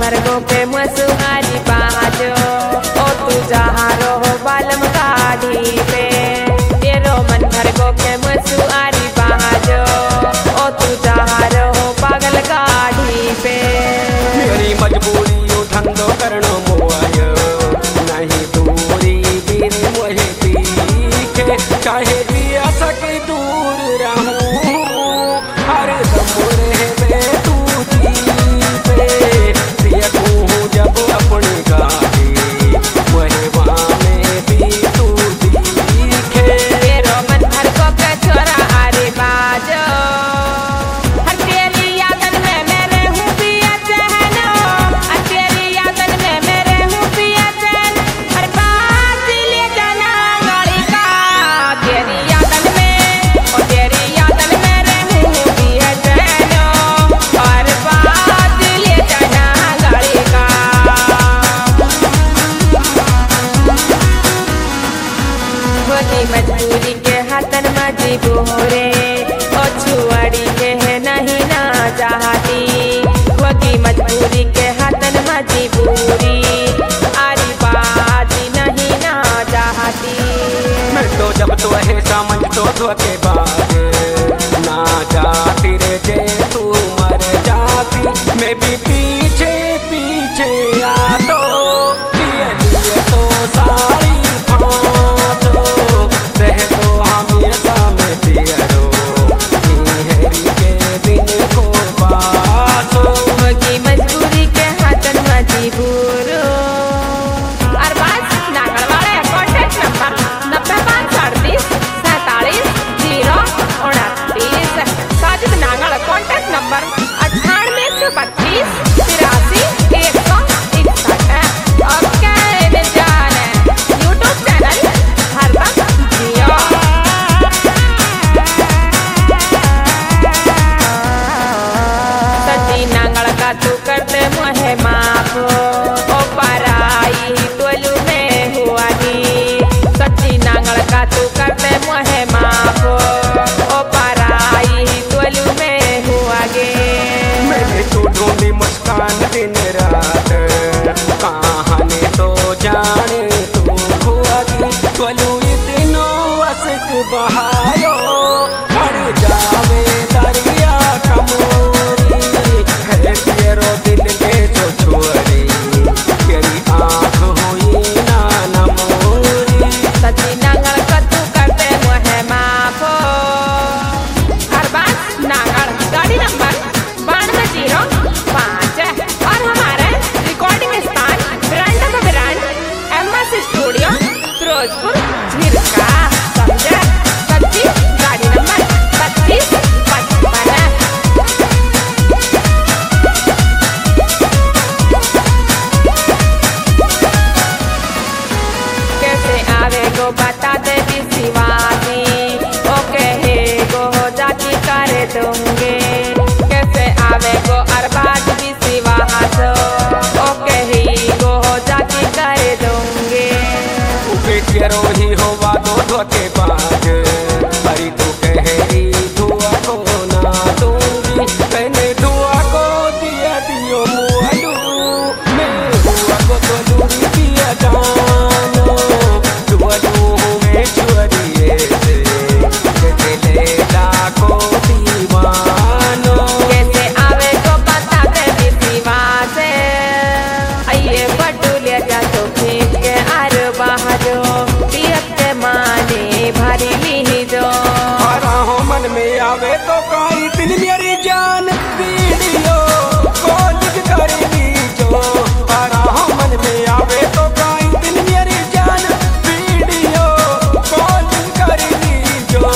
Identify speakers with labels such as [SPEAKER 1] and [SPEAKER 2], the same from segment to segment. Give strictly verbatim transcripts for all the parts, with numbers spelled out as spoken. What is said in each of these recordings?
[SPEAKER 1] भर गो के मसुहारी बाजो ओ तू जहारो हो बालम गाड़ी पे तेरो मन भर गो के मसुहारी बाजो ओ तू जहारो हो पागल गाड़ी पे।
[SPEAKER 2] मेरी मजबूरी यो धंधो करनो मोयो नहीं दूरी बीर मोहे पीके चाहे दिया सके दूर रहूं हर दम रहबे तू जी पे देखूं जब अपनी गाड़ी मोहे में भी तू दिखे।
[SPEAKER 1] तेरो मन भर को के छोरा आरे बाजो हर तेरी यादन में मेरे हूँ पिया चहनो हर तेरी यादन में मेरे हूँ पिया चहन हर बात ले जाना गाड़ी का तेरी यादन में और तेरी यादन में मेरे हूँ पिया चहनो हर बात ले जाना गाड़ी का। होती मजबूरी के हाथन मजबूरे ओ छुआड़ी के है नहीं ना चाहती होती मजबूरी के हाथन मजबूरी आरी बाजी नहीं ना चाहती।
[SPEAKER 2] मैं तो जब तो है समझ तो धोखे बाज ना जाती रे जे तू मर जाती मैं भी पीछे पीछे आ तो लिए लिए तो सारी फांसो रह तो हमेशा में पियरो हेरी के दिन को पासो।
[SPEAKER 1] होगी मजबूरी के हाथन मजबूरो और बात नागड़ वाले कॉन्टेक्ट नंबर नब्बे पाँच अड़तीस सैतालीस जीरो उनतीस साजिद नागड़ कॉन्टेक्ट नंबर अट्ठानवे सौ बत्तीस तिरासी एक सौ इकसठ और क्या जान है यूट्यूब चैनल हरदम जियो। सच्ची नांगड़ का तू करते मोहे माफ ओ पराई टोलू में हुआ नी सच्ची नांगड़ का तू करते मोहे माफ ओ पराई टोलू में हुआ गे।
[SPEAKER 2] मैंने तो ढूंढी मुस्कान दिन रात कहानी तो जाने तू हुआ दी चलू इतनो असिक बहायो हर जावे दरिया कमोरी है तेरो दिल के जो छोरी तेरी आँख हुई ना नमोरी।
[SPEAKER 1] सच्ची नांगड़ का तू करते मोहे माफ हर बात नांगड़ गाड़ी नंबर बानवे जीरो पाँच और हमारे रिकॉर्डिंग स्थान brand of brand M S studio Firozpur Jhirka समझे। सच्ची गाड़ी नंबर पच्चीस पचपन। कैसे आवे गो बता दे विश्वासी ओ कहे गो हो जाती कर दूंगे कैसे आवे गो अरबाज विश्वास ओ कही गो हो जाती कर दूंगे।
[SPEAKER 2] तेरो ही होवा तो धोखे बाज हरी तू कहरी धुआ को ना दूंगी कहने धुआ को दिया दियो मुआलू मैं हुआ को तो दूरी दिया जानो दुआलू में छुरिए से जैसे ले लाखों दीवानो।
[SPEAKER 1] कैसे आवे गो बता दे विश्वास आइए बटुले जा तो खींच के आर बहारो पियत माने भरी ली जो
[SPEAKER 2] हो मन में आवे तो कोई दिन मेरी जान वीडियो कॉल करेगी जो आरा हो मन में आवे तो कोई दिन मेरी जान वीडियो कॉल करेगी जो।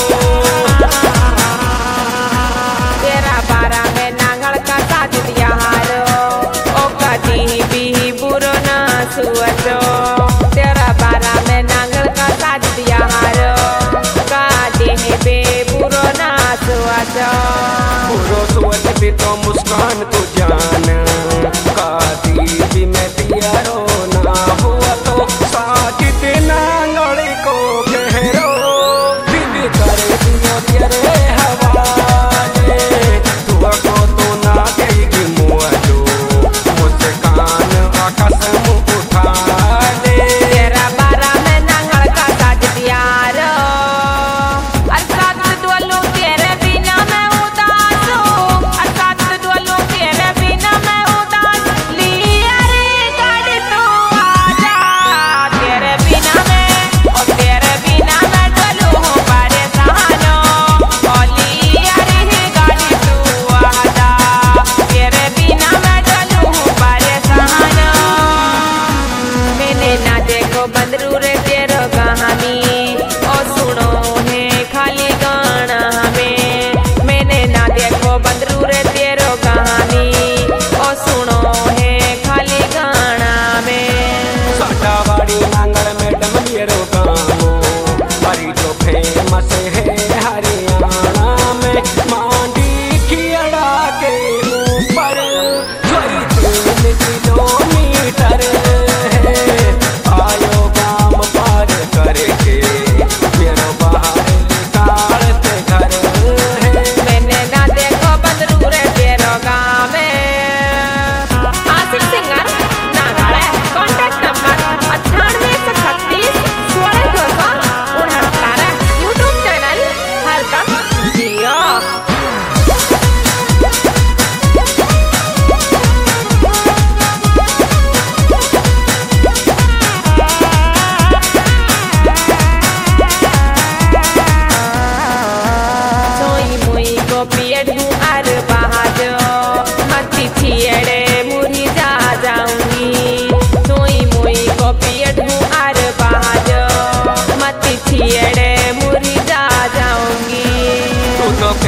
[SPEAKER 1] तेरा बारा में नांगड़ का साथ दिया हारो ओ कदी भी बुरो ना सुअचो तेरा बारा में नांगड़ का साथ दिया हारो कदी बे बुरो ना सुअचो।
[SPEAKER 2] बुरो सोच भी तो मुस्कान तू जान कादी भी मैं दिया रो ना हुआ तो साजिद नांगड़ को कहरो दिल कर दियो तेरे हवाले दुआ को तो ना देगी मुआलो मुझसे कहाँ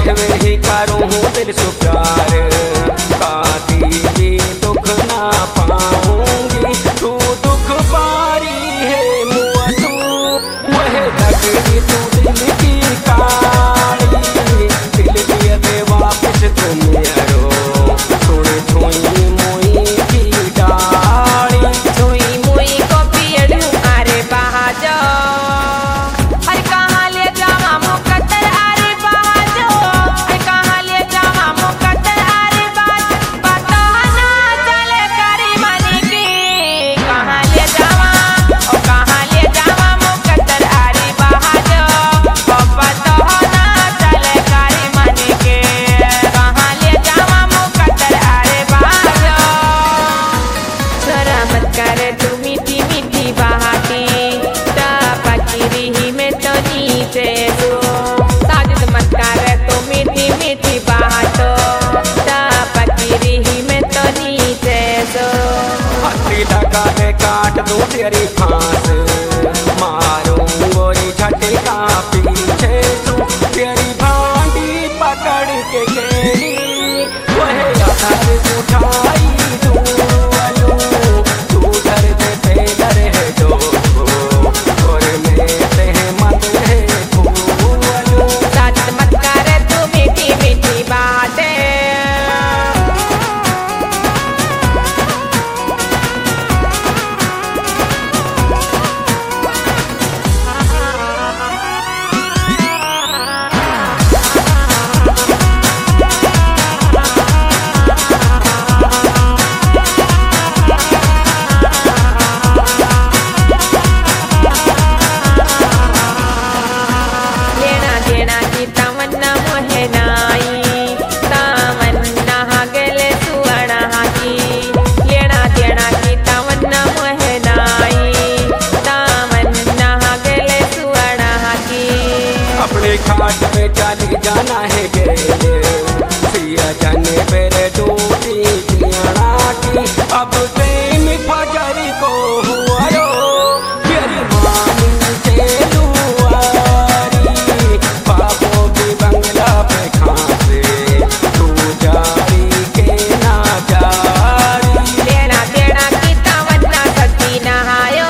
[SPEAKER 2] कहवे ही करूँ दिल से प्यार, काती भी दुख ना पाऊंगी, तू दुख पारी है मुआ तू, वह लगती तू दिल की काली, दिल दिया दे वापस तुम यारो, थोड़ी छुई मुई की डाली,
[SPEAKER 1] छुई मुई को पियड़ू अरे बहाजो, अरे कहाँ ले जावा मुकद्दर अरे बहाजो, अरे कहाँ ले जावा मुकद्दर अरे बाज, पता ना चले करी मनी की, कहाँ ले जावा ओ कहाँ ले जावा मुकद्दर अरे बहाजो, ओ पता ना चले करी मनी के, कहाँ ले जावा मुकद्दर अरे बहाजो। छोरा मत करे तू मीठी मीठी बातें, पकीरी ही में तो नीचे सो, साजिद मत करे तू मीठी मीठी बातों, पकीरी ही में तो नीचे सो।
[SPEAKER 2] हंसी लगा दे काट दूं तेरी फांस, मारूं गोरी झटका पीछे तू, तेरी भांडी पकड़ के खेली, वह अधर उठाई दूं अलू, तू दर्द पे दर है जो, और मेरे मत है फूलू,
[SPEAKER 1] साजिद मत करे तू मीठी मीठी बातें। लेना देना की तमन्ना मोहे नाई, तमन्ना गेले सुवर्ण की, लेना देना की तमन्ना मोहे नाई, तमन्ना गेले सुवर्ण की।
[SPEAKER 2] अपने खाट पे चली जाना है गेले, सिया जाने मेरे डूबी जियाना की, अब प्रेम फजर को हुआ रो, मेरी मानी से लुआरी, बाबों की बंगला पे खांसे, तू जारी के ना जारी,
[SPEAKER 1] लेना देना की तमन्ना सच्ची नहायो।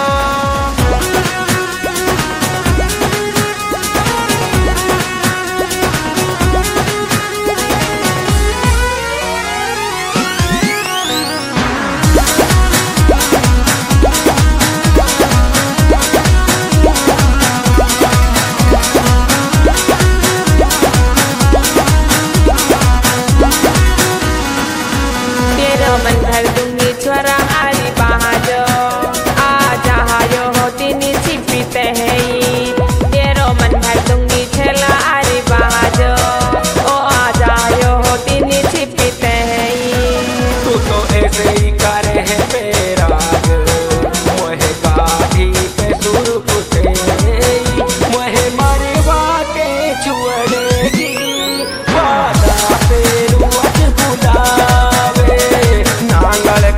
[SPEAKER 1] तेरो मन भर दूंगी छोरा हरी बहाजो, आ जहायो होती नी छिपी तहई, तेरो मन भर दूंगी छेला हरी बहाजो, ओ आ जायो होती नी छिपी तहई।
[SPEAKER 2] तू तो ऐसे ही करे है बेराग, मोहे गाधी पे सुर पुते, मोहे मरवा के छुड़ेगी, वादा पे रुअत बुलावे, नांगल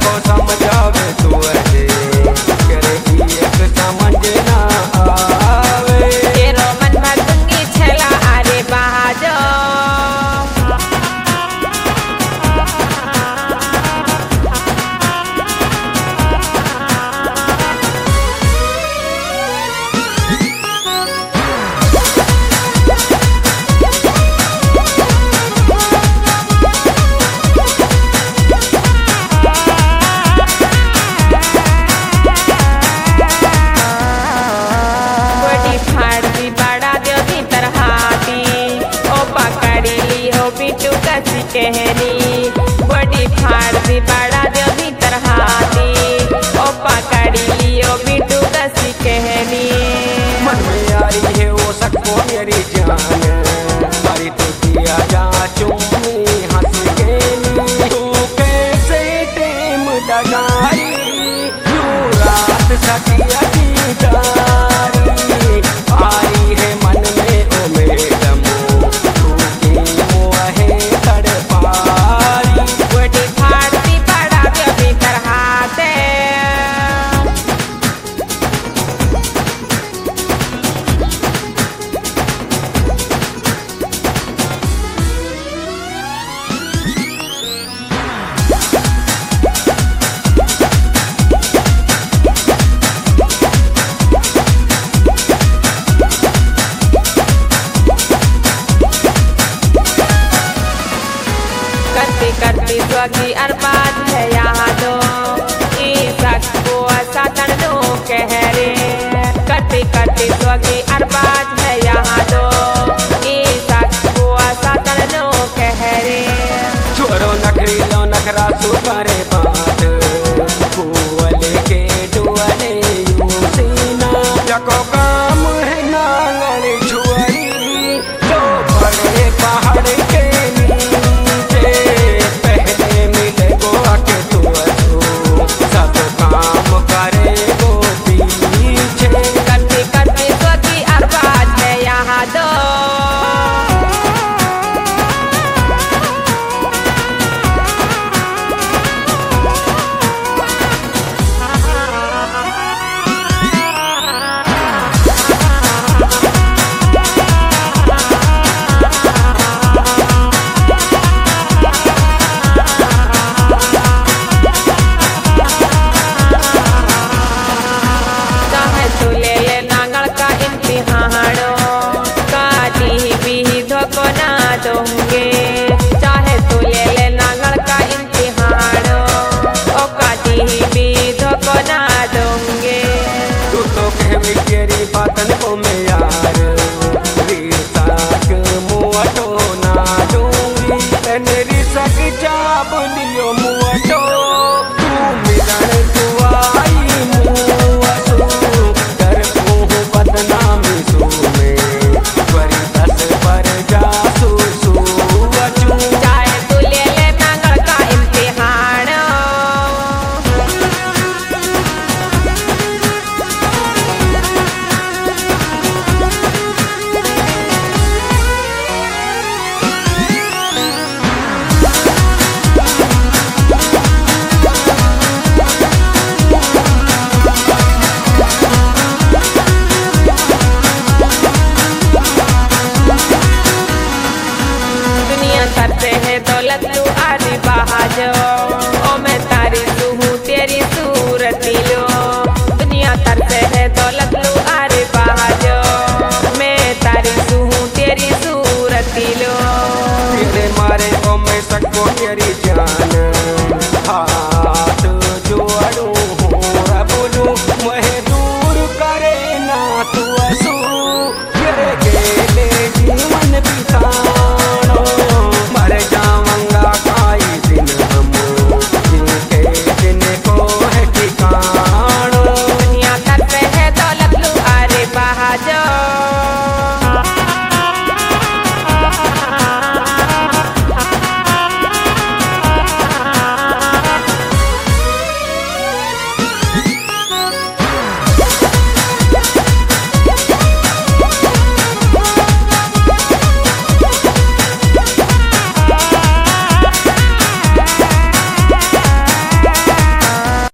[SPEAKER 1] सोगी अरबाज है यहाँ दो ईसक को सातन नो कह रे कटी कटी सोगी अरबाज है यहाँ दो ईसक को सातन नो कह रे
[SPEAKER 2] छोरो नखरी लो नखरा सुपर